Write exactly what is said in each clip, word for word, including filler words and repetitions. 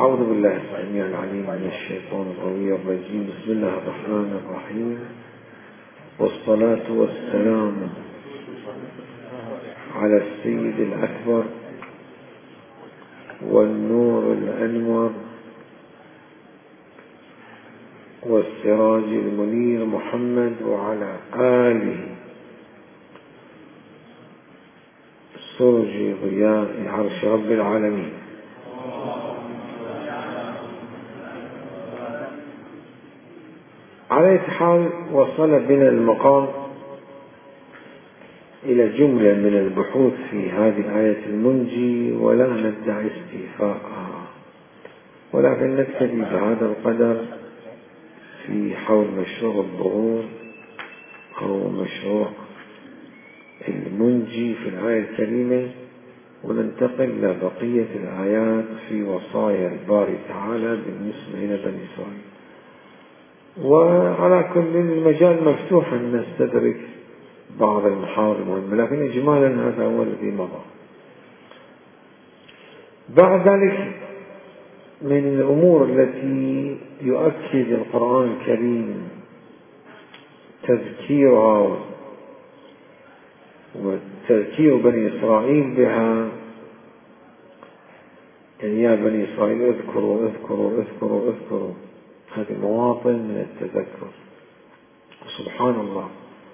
أعوذ بالله السميع العليم من الشيطان الغوي الرجيم. بسم الله الرحمن الرحيم، والصلاة والسلام على السيد الأكبر والنور الأنور والسراج المنير محمد وعلى آله سرج ضياء عرش رب العالمين. على أي حال، وصل بنا المقام إلى جملة من البحوث في هذه الآية المنجي، ولا ندعي استيفاءها، ولكن نكتفي بهذا القدر في حول مشروع الظهور أو مشروع المنجي في الآية الكريمة، وننتقل إلى بقية الآيات في وصايا الباري تعالى بالنسبة إلى بني إسرائيل. وعلى كل المجال مفتوح أن نستدرك بعض المحاور المهمة، لكن إجمالا هذا هو الذي مضى. بعد ذلك من الأمور التي يؤكد القرآن الكريم تذكيرها وتذكير بني إسرائيل بها، يعني يا بني إسرائيل اذكروا اذكروا اذكروا اذكروا، هذه مواطن من التذكر. سبحان الله،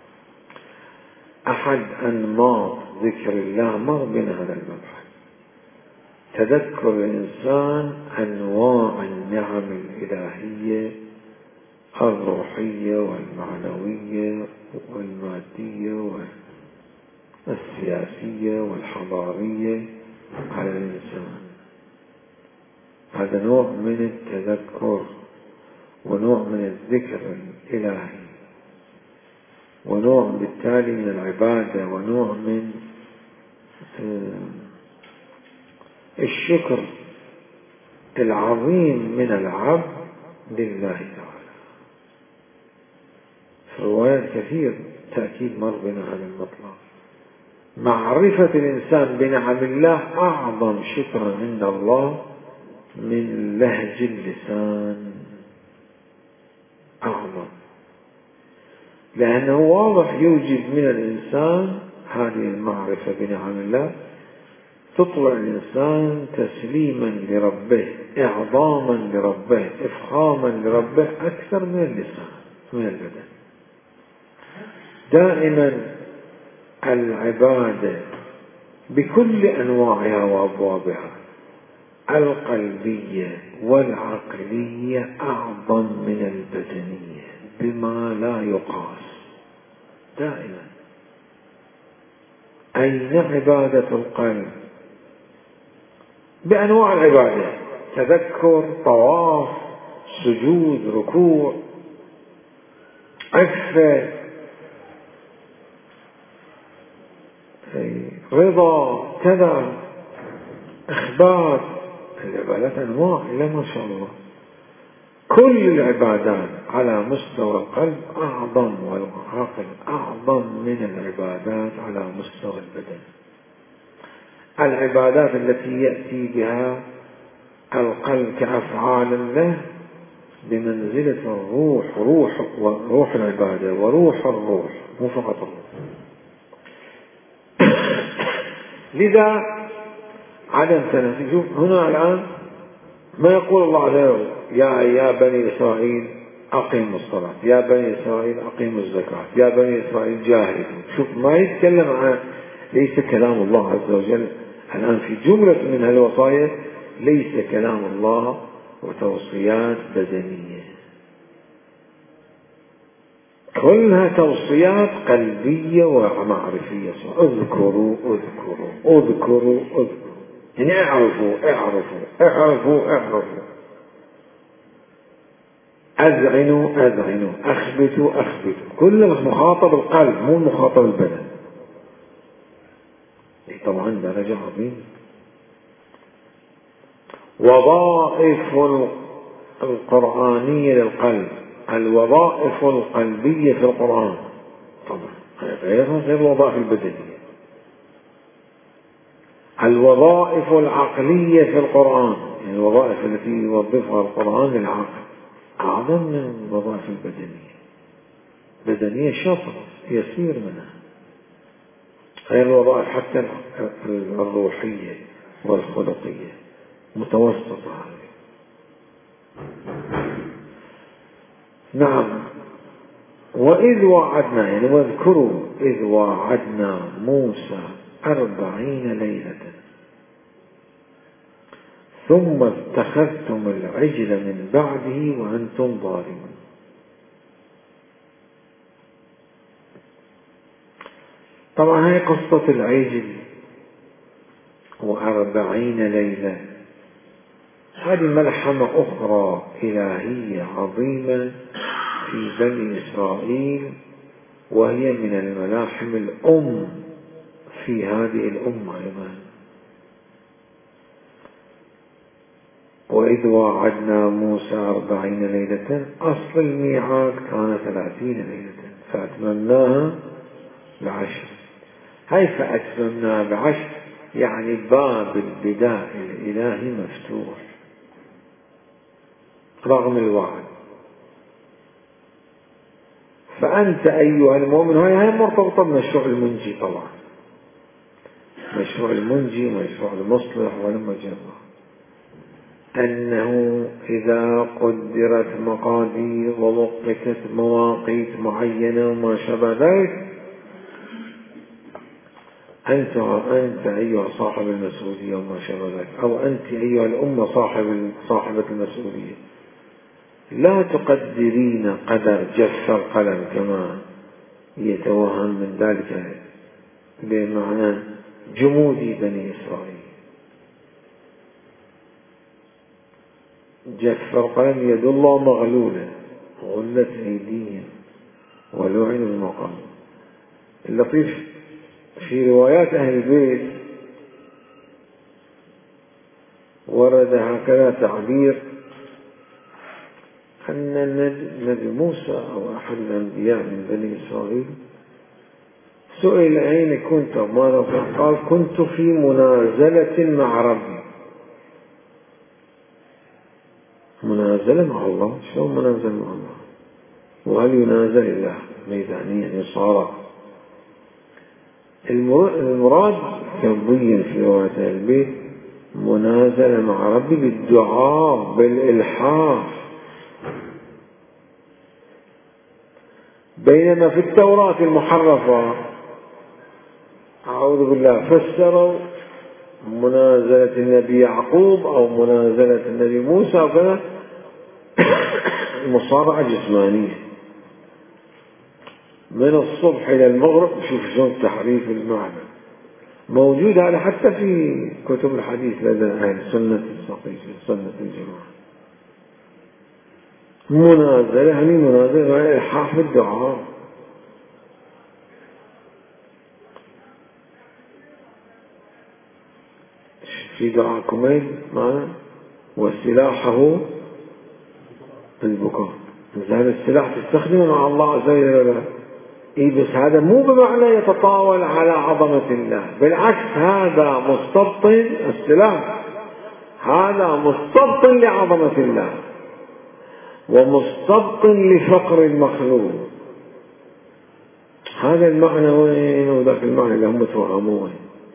أحد أنماط ذكر الله مر بنا هذا المبحث، تذكر الإنسان أنواع النعم الإلهية الروحية والمعنوية والمادية والسياسية والحضارية على الإنسان. هذا نوع من التذكر ونوع من الذكر الإلهي، ونوع بالتالي من العبادة، ونوع من الشكر العظيم من العبد لله تعالى. في روايات كثير تأكيد مر بنا هذا المطلب. معرفة الإنسان بنعم الله أعظم شكرا عند الله من لهج اللسان، أعظم، لأنه واضح يوجد من الإنسان هذه المعرفة بنعم الله، تطلع الإنسان تسليما لربه، إعظاما لربه، إفخاما لربه أكثر من اللسان من البدن. دائما العبادة بكل أنواعها وأبوابها القلبية والعقلية أعظم من البدنية بما لا يقاس. دائما أين عبادة القلب بأنواع العبادة؟ تذكر، طواف، سجود، ركوع، عفة، رضا، كذا، إخبار. العبادات أنواع إلا ما شاء الله. كل العبادات على مستوى القلب أعظم والعقل أعظم من العبادات على مستوى البدن. العبادات التي يأتي بها القلب كأفعال له بمنزلة الروح، روح وروح العبادة وروح الروح، مو فقط الروح. لذا عدم تناسي. شوف هنا الآن ما يقول الله عز وجل يا يا بني إسرائيل أقيموا الصلاة، يا بني إسرائيل أقيموا الزكاة، يا بني إسرائيل جاهدوا. شوف ما يتكلم عن، ليس كلام الله عز وجل الآن في جملة من هالوصايا، ليس كلام الله وتوصيات بدنية، كلها توصيات قلبية ومعرفية. اذكروا اذكروا اذكروا اذكروا، يعني اعرفوا اعرفوا اعرفوا اعرفوا، أذعنوا أذعنوا، أخبتوا أخبتوا. كل مخاطب القلب مو مخاطب البدن. طبعا درجة عظيمة. وظائف القرآنية للقلب، الوظائف القلبية في القرآن طبعا غيرها غير الوظائف البدنية. الوظائف العقلية في القرآن، يعني الوظائف التي يوظفها القرآن للعاقل أعظم من الوظائف البدنية. بدنية شطر يسير منها، غير الوظائف حتى الروحية والخلقية متوسطة. نعم. وإذ وعدنا يعني واذكروا إذ وعدنا موسى أربعين ليلة ثم اتخذتم العجل من بعده وأنتم ظالمون. طبعا هي قصة العجل وأربعين ليلة، هذه ملحمة أخرى إلهية عظيمة في بني إسرائيل، وهي من الملاحم الأم في هذه الأمة أيضا. وإذ وعدنا موسى أربعين ليلة، أصل الميعاد كان ثلاثين ليلة فأتممناها بعشر. هاي فأتممناها بعشر يعني باب البداء الإلهي مفتوح رغم الوعد. فأنت أيها المؤمن، هاي مرتبطة بمشروع المنجي طبعا، مشروع المنجي مشروع المصلح والمجرة، أنه إذا قدرت مقادير ووقتت مواقيت معينة وما شابه ذلك، أنت أنت أيها صاحب المسؤولية وما شابه ذلك، أو أنت أيها الأمة صاحب صاحبة المسؤولية، لا تقدرين قدر جف القلم كما يتوهم من ذلك بمعنى جمود بني إسرائيل. جف القلم يد الله مغلولة غلت أيديهم ولعنوا المقام. اللطيف في روايات أهل البيت ورد هكذا تعبير أن النبي موسى أو أحد الأنبياء من بني إسرائيل سئل أين كنت ماذا قال كنت في منازلة مع ربي. منازلة مع الله؟ شو منازلة مع الله؟ وهل ينازل الله ميدانيا يصارع؟ المراد كبين في رواية البيت منازلة مع ربي بالدعاء بالإلحاح، بينما في التوراة المحرفة أعوذ بالله فسروا منازلة النبي يعقوب أو منازلة النبي موسى وكذا مصارعة جسمانية من الصبح إلى المغرب. شوف شلون تحريف المعنى موجود هذا حتى في كتب الحديث لدى أهل سنة الصحيحة سنة الجماعة. منازلة يعني منازلة إلحاح بالدعاء. في دعاء كميل معنا وسلاحه البكاء. هذا السلاح تستخدمه مع الله عز وجل. إيه بس هذا مو بمعنى يتطاول على عظمة الله، بالعكس هذا مستبطن السلاح، هذا مستبطن لعظمة الله ومستبطن لفقر المخلوق. هذا المعنى وين وذاك المعنى اللي هم توهموه.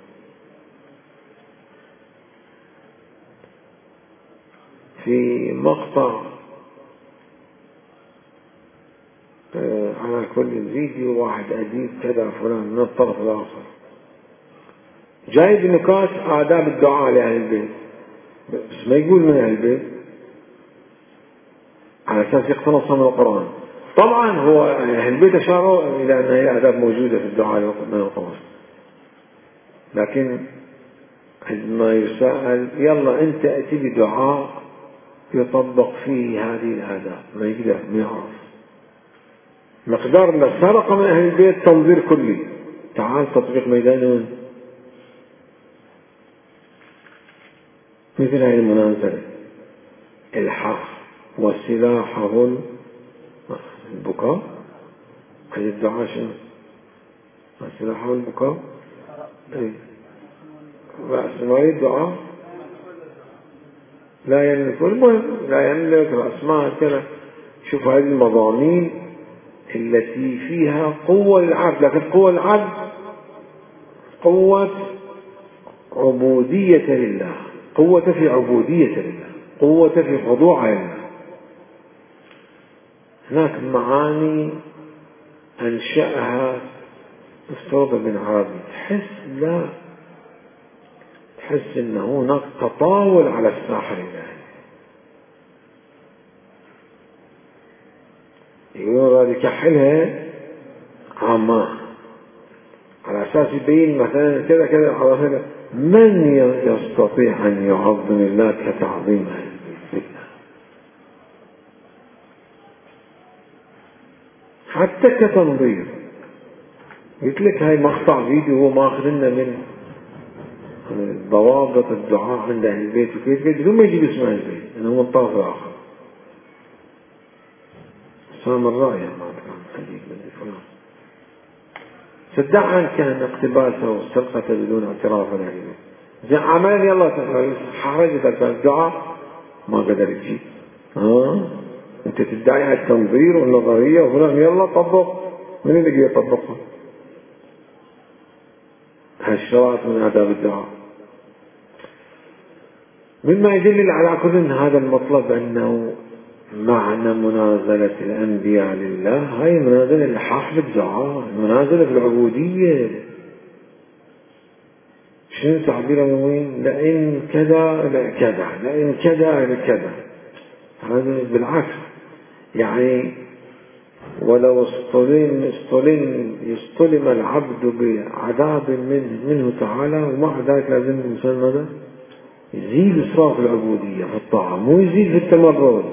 في مقطع آه على كل الفيديو واحد أديب كذا فلان من الطرف الآخر جايب نكات آداب الدعاء لأهل البيت، بس ما يقول من أهل البيت على أساس يقتنصها من القرآن. طبعا هو أهل البيت أشاروا إلى أن هي آداب موجودة في الدعاء من القرآن، لكن عندما يسأل يلا أنت أتي بدعاء يطبق فيه هذه الآداب ما يقدر ما يعرف مقدار ما سرق من أهل البيت تنظير كلي. تعال تطبيق ميداني مثل هذه المنازلة الحق وسلاحه البكاء. هذه الدعاء شنو؟ وسلاحه البكاء. اي رأس مالي الدعاء لا يملك، المهم لا يملك رأس مال كذا. شوف هذه المضامين التي فيها قوة للعبد، لكن قوة العبد قوة عبودية لله، قوة في عبودية لله، قوة في خضوع لله. هناك معاني أنشأها أستاذ بن عربي، تحس لا تحس إنه هناك تطاول على الساحر الإلهي. يقولون هذه كحلها عامة على أساس يبين مثلا كذا كذا على هذا. من يستطيع أن يعظم الله كتعظيمه؟ حتى كتنظير. قلت لك هاي مقطع فيديو هو ماخذ لنا من ضوابط الدعاء عند أهل البيت وكيف كيف بدون ما يجيب اسم أهل البيت لأنه من طرف آخر. سام الرأي ما كان حديث من فلان صدقا كان اقتباسه والسرقة بدون اعتراف عن أهل البيت. زين عمل يلا حرجت الدعاء ما قدر يجيب. ها أنت تدعي التنظير والنظرية وفلان يلا طبق، من اللي يجي يطبقها؟ هالشرائط من آداب الدعاء. مما يدل على كل هذا المطلب أنه معنى منازلة الأنبياء لله هاي منازلة الحق بالدعاء، منازلة بالعبودية. شنو تعبير من وين؟ لئن كذا لكذا، لئن كذا لكذا. هذا بالعكس، يعني ولو استلم استلم يستلم العبد بعذاب منه, منه تعالى ومع ذلك لازم الإنسان ماذا؟ يزيد إسراف العبودية في الطاعة، مو يزيد في التمرد.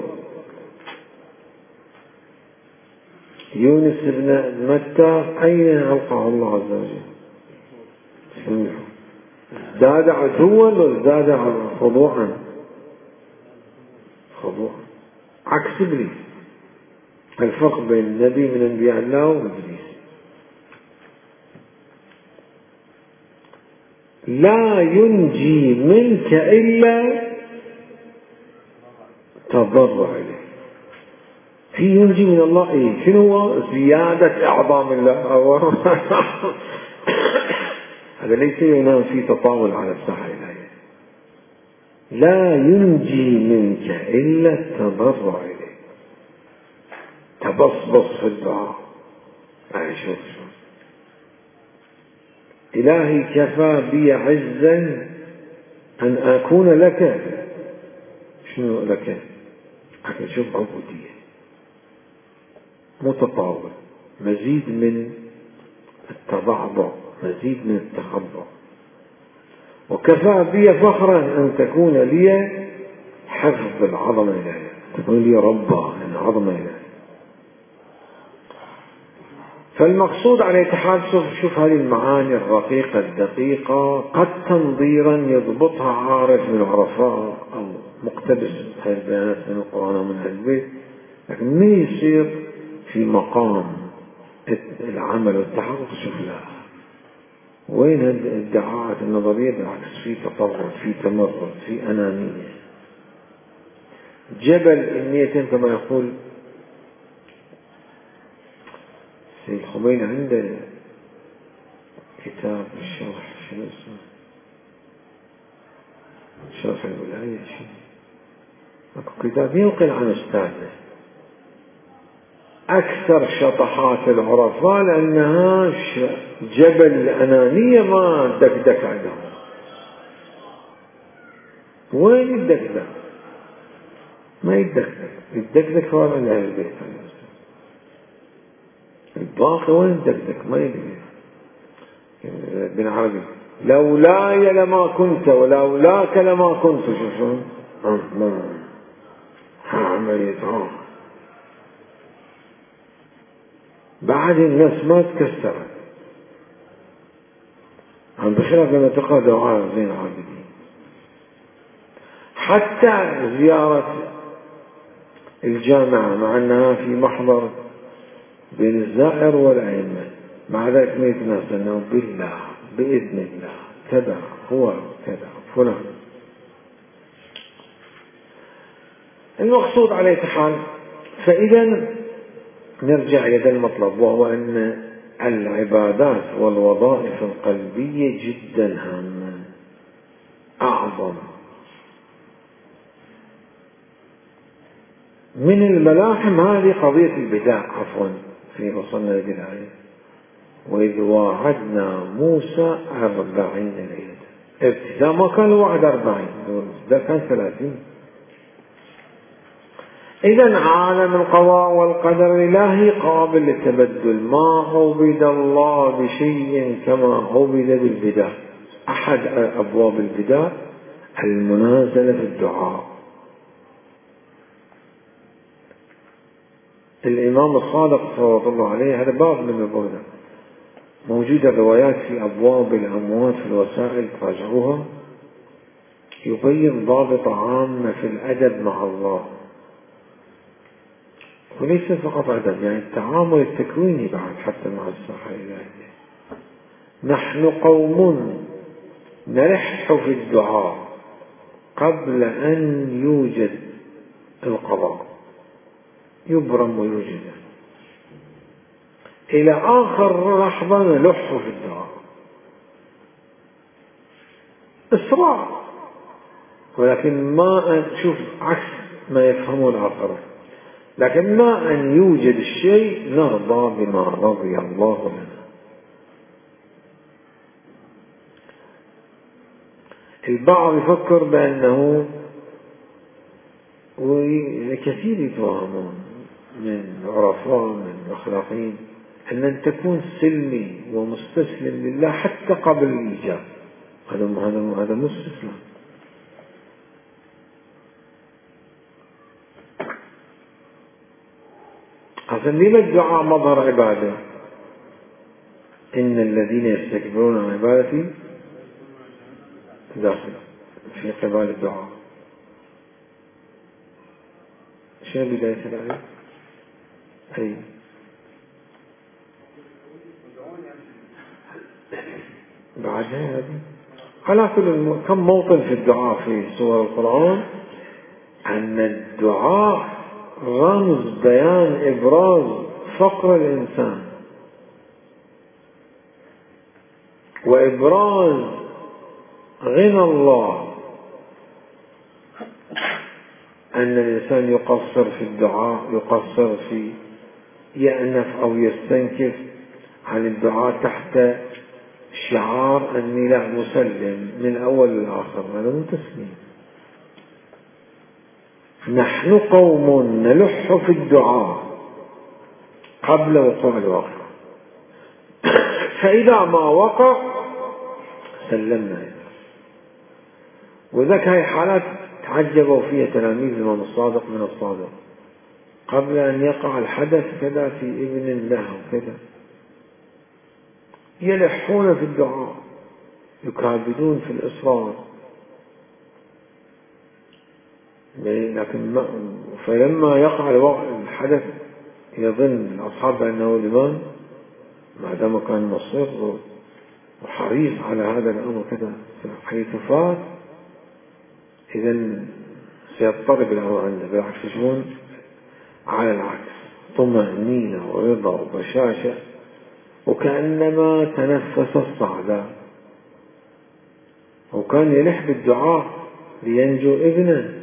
يونس بن متى أين ألقاه الله عز وجل؟ ازداد عتوا وازداد خضوعا؟ خضوعا عكس إبليس. الفرق بين النبي من أنبياء الله وإبليس، لا ينجي منك إلا تضرع إليه. في ينجي من الله إيه؟ شنو هو؟ زيادة إعظام الله. هذا ليس ينام في تطاول على الساحة الإلهية. لا ينجي منك إلا التضرع إليه، تبصبص في الدعاء. أي شوف شوف إلهي كفى بي عزا أن أكون لك. شنو لك؟ لكن شوف عبودية متطاول، مزيد من التضعضع، مزيد من التخضع. وكفى بي فخرا أن تكون لي حفظ العظمة إلهي، تكون لي ربا أن عظمة إلهي. فالمقصود على اتحاد شوف, شوف هذه المعاني الرقيقة الدقيقة قد تنظيرا يضبطها عارف من العرفاء أو مقتبس هذه البيانات من القرآن ومن أهل البيت، لكن من يصير في مقام العمل والتحقق شوف لا وين الادعاءات النظرية؟ بالعكس في تطور، في تمرد، في أنانية. جبل النيتين كما يقول سيد الخميني عنده كتاب الشرح شنو اسمه؟ شرح الولاية شنو؟ اكو كتاب ينقل عن أستاذه. أكثر شطحات العرفاء لأنها جبل الأنانية ما دكدك عندهم. وين يدكدك؟ ما يدكدك، يدكدك هو من أهل البيت. الباقي وين يدكدك؟ ما يدكدك. بن عربي لولاي لما كنت ولولاك لما كنت. شو شو عملية عام بعد الناس ما تكسرت عن بخلاف لما تقرأ دعاء زين العابدين. حتى زيارة الجامعة مع أنها في محضر بين الزائر والأئمة، مع ذلك ما يتناسى أنه بالله بإذن الله كذا هو كذا فلان. المقصود على أي حال. فإذا نرجع إلى المطلب، وهو أن العبادات والوظائف القلبية جدا هامة، أعظم من الملاحم. هذه قضية البدع، عفوا في وصلنا إلى الآية: وإذ واعدنا موسى أربعين ليلة. ابتداء ما كان الوعد أربعين، ده كان ثلاثين. إذا عالم القضاء والقدر الإلهي قابل للتبدل، ما عبد الله بشيء كما عبد بالبدع. أحد أبواب البدع المنازلة في الدعاء. الإمام الصادق صلى الله عليه، هذا باب من الباب، موجودة روايات في أبواب الأموات في الوسائل، تراجعوها، يبين ضابط عام في الأدب مع الله، وليس فقط أدب، يعني التعامل التكويني بعد حتى مع الساحة الإلهية. نحن قوم نلح في الدعاء قبل أن يوجد القضاء، يبرم ويوجد إلى آخر لحظة نلح في الدعاء، إسراع، ولكن ما شوف عكس ما يفهمه الآخر، لكن ما أن يوجد الشيء نرضى بما رضي الله لنا. البعض يفكر بأنه، وكثير يتوهمون من عرفاء من الأخلاقيين، أن أن تكون سلمي ومستسلم لله حتى قبل الإيجاب. هذا هذا هذا مستسلم. عشان لما الدعاء مظهر عبادة؟ إن الذين يستكبرون عن عبادتي داخل في قبال الدعاء. شنو بداية الآية؟ أي بعدها هذه على كل كم موطن في الدعاء في سور القرآن أن الدعاء رمز بيان إبراز فقر الإنسان وإبراز غنى الله، أن الإنسان يقصر في الدعاء، يقصر في يأنف أو يستنكف عن الدعاء تحت شعار أني لا مسلم من أول للآخر، هذا مو تسليم. نحن قوم نلح في الدعاء قبل وقوع الواقع، فإذا ما وقع سلمنا. وذاك هاي حالات تعجبوا فيها تلاميذ الإمام الصادق من الصادق، قبل أن يقع الحدث كذا في ابن له كذا يلحون في الدعاء، يكابدون في الإصرار، لكن ما فلما يقع الحدث يظن الأصحاب أنه الإمام ما دام كان مصر وحريص على هذا الأمر كذا، حيث فات إذن سيضطرب الأمر عنده. بالعكس يشون على العكس، طمأنينة ورضا وبشاشة، وكأنما تنفس الصعداء، وكان يلح بالدعاء لينجو ابنه،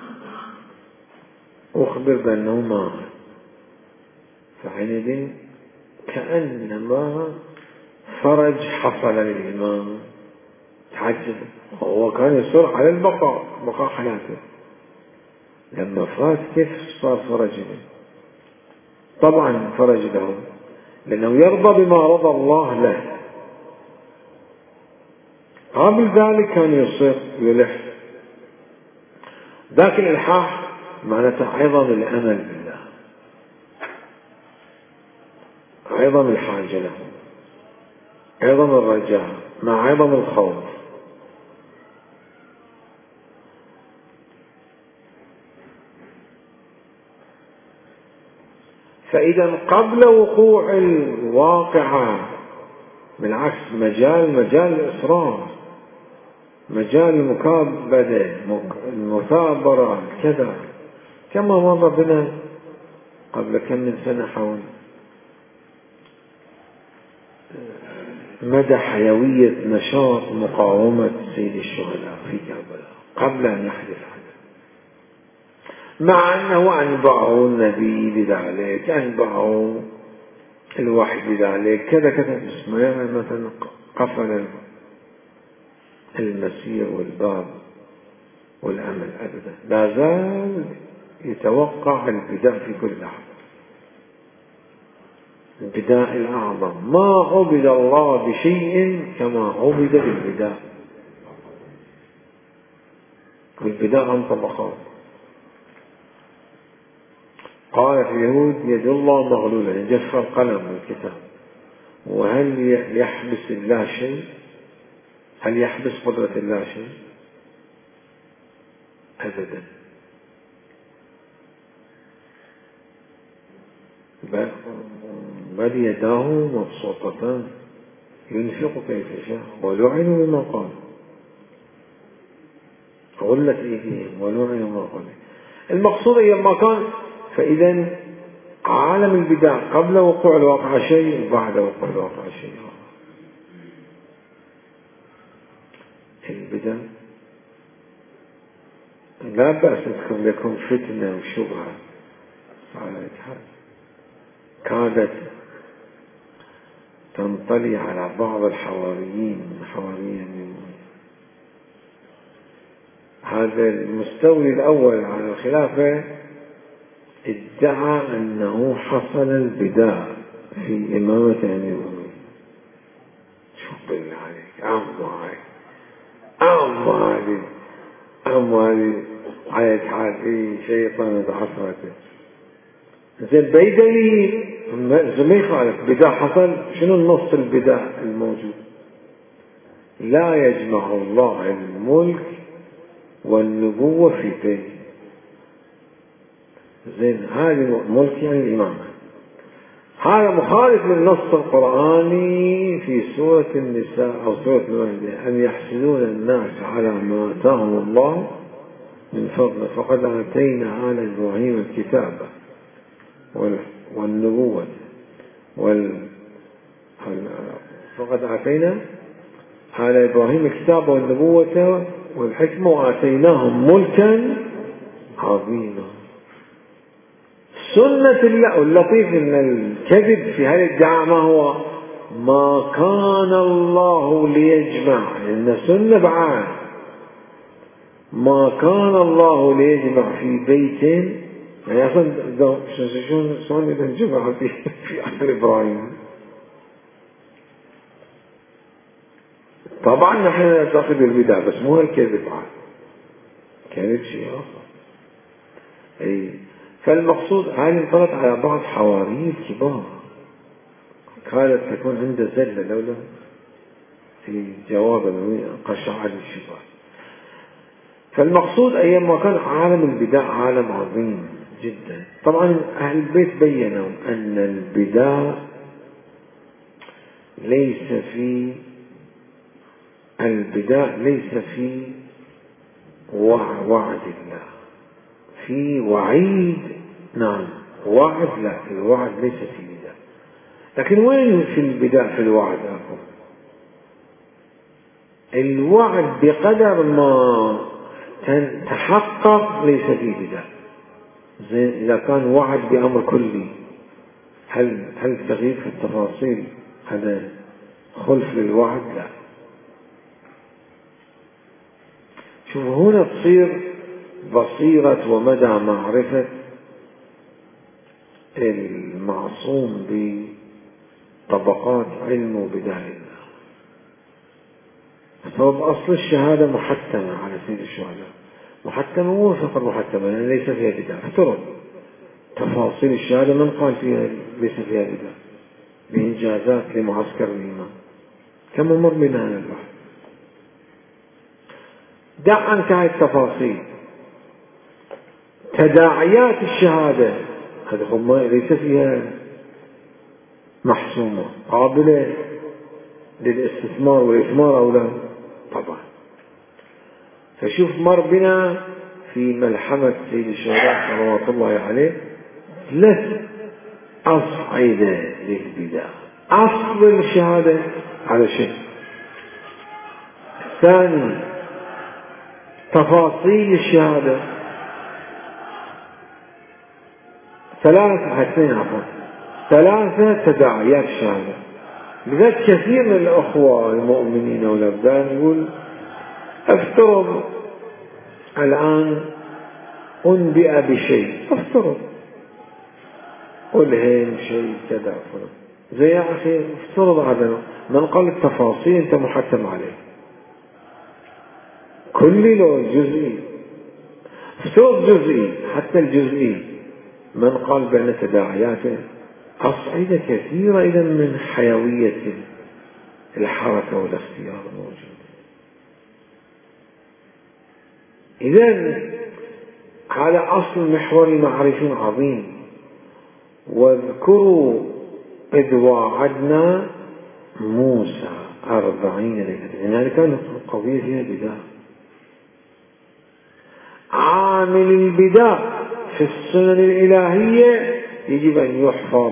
أخبر بأنه مات، فحينئذ كأنما فرج حصل للإمام. تعجب، هو كان يصر على البقاء، بقاء حياته، لما فات كيف صار فرج له؟ طبعا فرج له لأنه يرضى بما رضى الله له. قبل ذلك كان يصر يلح، ذاك الإلحاح معناته عظم الأمل بالله، عظم الحاجة له، عظم الرجاء مع عظم الخوف. فإذا قبل وقوع الواقعة بالعكس مجال مجال الإصرار، مجال المكابدة، المثابرة كذا، كما مر بنا قبل كم من سنة حول مدى حيوية نشاط مقاومة سيد الشهداء في كربلاء قبل أن يحدث حدث، مع أنه أنبأه النبي بذلك، أنبأه الوحي بذلك، كذا كذا، بس ما مثلا قفل المسير والباب والأمل أبدا، لا زال يتوقع البداء في كل لحظة. البداء الأعظم، ما عبد الله بشيء كما عبد بالبداء، والبداء عن طبقات. قال في اليهود يد الله مغلولة، جف القلم والكتاب، وهل يحبس الله شيء؟ هل يحبس قدرة الله شيء؟ أبدا. بل يداه مبسوطتان ينفق كيف يشاء ولعنوا بما قالوا، غلت أيديهم ولعنوا بما قالوا. المقصود لما كان، فإذا عالم البداء قبل وقوع الواقع شيء وبعد وقوع الواقع شيء. البداء لا بأس تكون لكم فتنة وشبهة على الحال كادت تنطلي على بعض الحواريين حواريين. هذا المستولي الأول على الخلافة ادعى أنه حصل البداء في إمامة أمير المؤمنين. شوف بالله عليك، عمو عليك عمو عليك عمو عليك عيد حالي شيطان عصرته. زين بأي دليل؟ ما يخالف بداء حصل. شنو النص البداء الموجود؟ لا يجمع الله الملك والنبوة في بيت. زين هذا ملك يعني الإمامة. هذا مخالف للنص القرآني في سورة النساء أو سورة المائدة، أن يحسدون الناس على ما آتاهم الله من فضله فقد آتينا آل إبراهيم الكتاب والنبوة وال فقد آتينا آل إبراهيم الكتاب والنبوة والحكمة وآتيناهم ملكا عظيما. سنة الله. اللطيف ان الكذب في هذا الادعاء ما هو؟ ما كان الله ليجمع، لأن سنة بعد ما كان الله ليجمع في بيت، يعني اصلا شلون شلون يجمع في في آل إبراهيم. طبعا نحن نعتقد البدع، بس مو الكذب بعد، كذب شيء آخر. أي فالمقصود هذه انطلت على بعض حواري الكبار كانت تكون عنده زلة لولا في جواب قشع الشباب. فالمقصود أيام ما كان عالم البداء عالم عظيم جدا. طبعا أهل البيت بيّنوا أن البداء ليس في البداء ليس في وعد الله، في وعيد. نعم وعد، لا الوعد ليس في البداء. لكن وين في البداء في الوعد؟ أكو الوعد بقدر ما تحقق ليس في بداء. زين إذا كان وعد بأمر كلي، هل هل تغيير في التفاصيل هذا خلف للوعد؟ لا. شوف هنا تصير بصيرة ومدى معرفة المعصوم بطبقات علم وبداية الله. فسبب أصل الشهادة محتمة على سيد الشهداء، محتمة مو فقط محتمة لأن ليس فيها بداية. افترض تفاصيل الشهادة من قال فيها ليس فيها بداية بإنجازات لمعسكر الإيمان كما مر بنا عن البحث. دع عنك هاي التفاصيل. تداعيات الشهادة هذه ليس فيها محسومة قابلة للاستثمار والإثمار أو لا؟ طبعا. فشوف مر بنا في ملحمة سيد الشهداء صلوات الله عليه ثلاث أصعدة للبدع. أصل الشهادة على شيء، ثاني تفاصيل الشهادة، ثلاثة اثنين عفوا ثلاثة تداعيات الشهادة. لذلك كثير من الأخوة المؤمنين والأبدان يقول افترض الآن أنبئ بشيء، افترض ألهم شيء كذا فرض زي يا أخي افترض هذا من قال التفاصيل أنت محتم عليه، كل لو جزئي افترض جزئي، حتى الجزئي من قال بأن تداعياته أصعدة كثيرة إذا من حيوية الحركة والاختيار الموجود. إذن هذا أصل محوري معرفي عظيم. واذكروا إذ واعدنا موسى أربعين ليلة، يعني كانت القضية فيها بداية. عامل البداية في السنن الإلهية يجب أن يحفظ،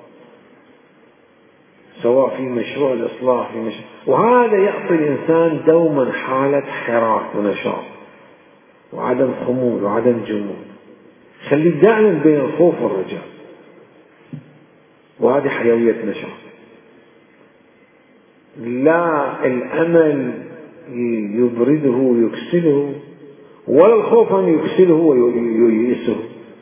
سواء في مشروع الإصلاح في مشروع، وهذا يعطي الإنسان دوما حالة حراك ونشاط وعدم خمول وعدم جمود، خليه دائما بين الخوف والرجاء، وهذه حيوية نشاط. لا الأمل يبرده ويكسله، ولا الخوف أن يكسله وييئسه.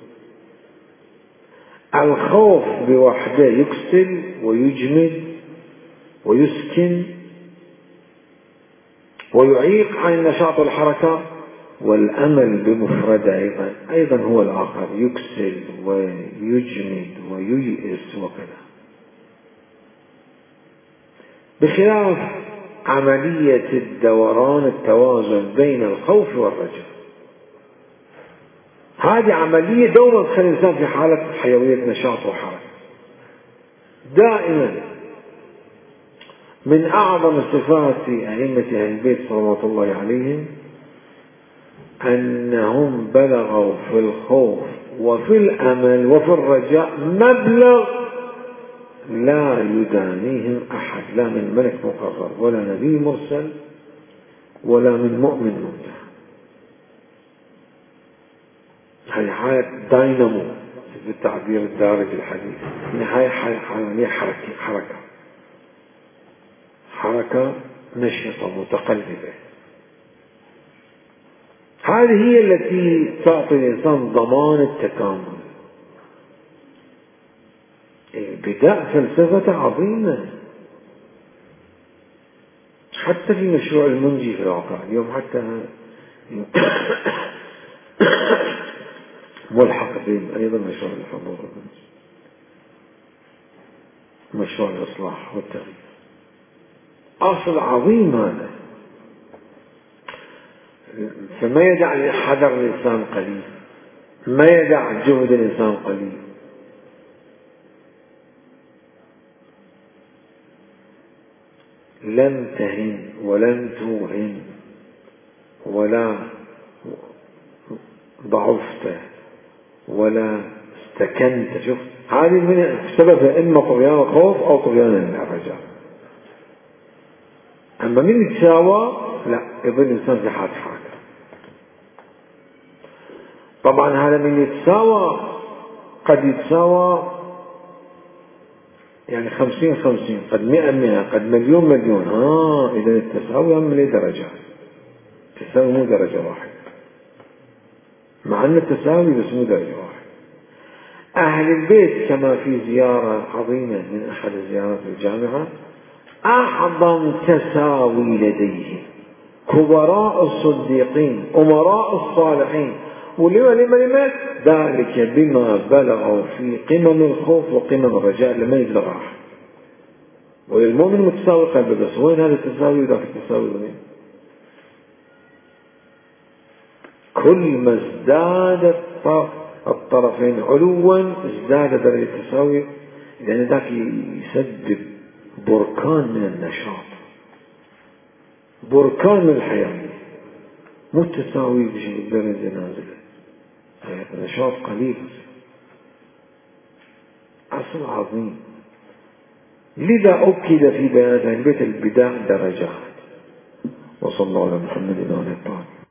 الخوف بوحده يكسل ويجمد ويسكن ويعيق عن النشاط والحركة، والأمل بمفرده أيضا أيضا هو الآخر، يكسل ويجمد وييئس وكذا. بخلاف عملية الدوران التوازن بين الخوف والرجاء، هذه عملية دوما تخلي الإنسان في حالة حيوية نشاط وحركة دائما. من أعظم صفات أئمة أهل البيت صلوات الله عليهم أنهم بلغوا في الخوف وفي الأمل وفي الرجاء مبلغ لا يدانيهم أحد، لا من ملك مقرر ولا نبي مرسل ولا من مؤمن ممتع. هذه حالة داينامو بالتعبير الدارج الحديث، نهاية حالة حركة حركة حركة نشطة متقلبة. هذه هي التي تعطي الإنسان ضمان التكامل. البداء فلسفة عظيمة، حتى في مشروع المنجي في الواقع اليوم، حتى ملحق به أيضا مشروع الحضور، مشروع الإصلاح والتغيير، أصل عظيم هذا. فما يدع حذر الإنسان قليل، ما يدع جهد الإنسان قليل. لم تهن ولم توهن ولا ضعفت ولا استكنت. شوف هذه من سببها إما طغيان الخوف أو طغيان الرجاء. أما من يتساوى لا، يظل الإنسان في حالة حركة. طبعا هذا من يتساوى قد يتساوى يعني خمسين خمسين، قد مئة مئة، قد مليون مليون. ها إذا التساوي هم له درجات، التساوي مو درجة واحدة، مع أن التساوي بس مو درجة واحدة. أهل البيت كما في زيارة عظيمة من أحد الزيارات الجامعة، أعظم تساوي لديه كبراء الصديقين أمراء الصالحين. ولما لما لما ذلك بما بلغوا في قمم الخوف وقمم الرجاء لما يبلغ أحد. وللمؤمن متساوي قلبه، بس وين هذا التساوي وذاك التساوي وين؟ كل ما ازداد الطرفين علوا ازداد درجة التساوي، لأن ذاك يسبب بركان من النشاط، بركان من الحياة. مو تساوي بشيء درجة نازلة، نشاط قليل، أصل عظيم. لذا أكد في بيان بيت البدع درجات. وصلى الله على محمد وعلى آله.